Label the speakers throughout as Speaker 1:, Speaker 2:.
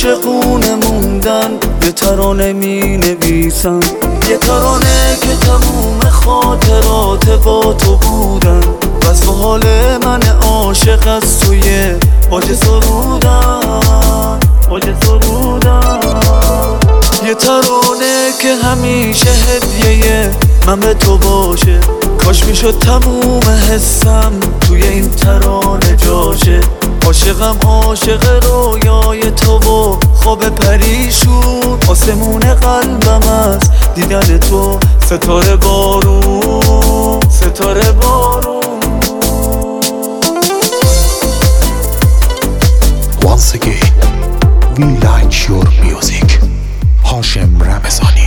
Speaker 1: عاشقونه موندن یه ترانه می نویسم، یه ترانه که تموم خاطرات با تو بودن. وصف حال من عاشق از توی باج سرودن، باج سرودن. یه ترانه که همیشه هدیه من به تو باشه، کاش میشد تموم حسم توی این ترانه جاشه. عاشقم عاشق رویای تو و خواب پریشون، آسمون قلبم از دیدن تو ستاره بارون، ستاره بارون.
Speaker 2: Once again, we like your music. هاشم رمضانی.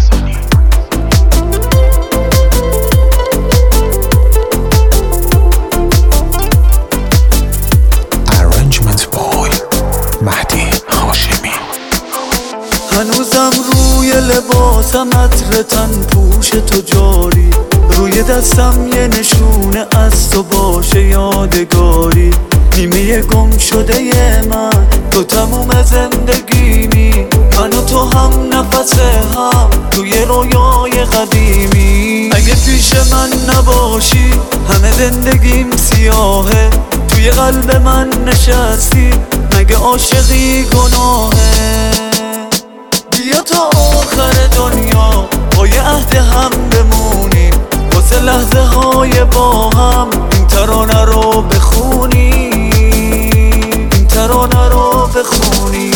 Speaker 2: Arrangement boy مهدی هاشمی.
Speaker 1: هنوزم روی لباسم عطر تن پوش تو جاری، روی دستم یه نشونه از تو باشه یادگاری. نیمه گم شده من تو تموم زندگیمی، من و تو هم نفس هم توی رویای قدیمی. اگه پیش من نباشی همه زندگیم سیاهه، توی قلب من نشستی مگه عاشقی گناهه. بیا تا آخر دنیا با یه عهد هم بمونیم، واسه لحظه های با هم این ترانه رو بخونیم، این ترانه رو بخونیم.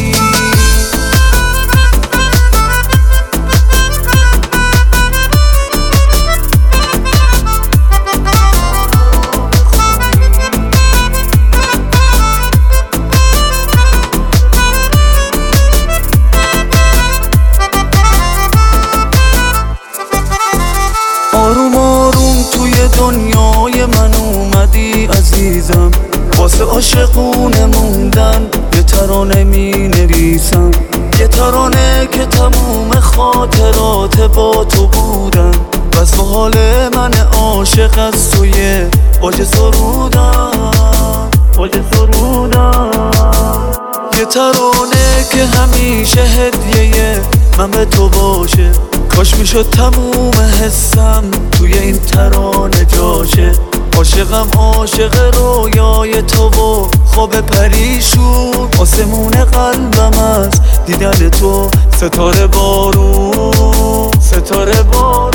Speaker 1: آروم آروم توی دنیای من اومدی عزیزم، واسه عاشقونه موندن یه ترانه می نویسم، یه ترانه که تموم خاطرات با تو بودن. وصف حال من عاشق از توی باج سرودن، باج سرودن. یه ترانه که همیشه هدیه من به تو باشه، کاش میشد تموم حسم توی این ترانه جاشه. عاشقم عاشق رویای تو و خواب پریشون، آسمون قلبم از دیدن تو ستاره بارون، ستاره بارون.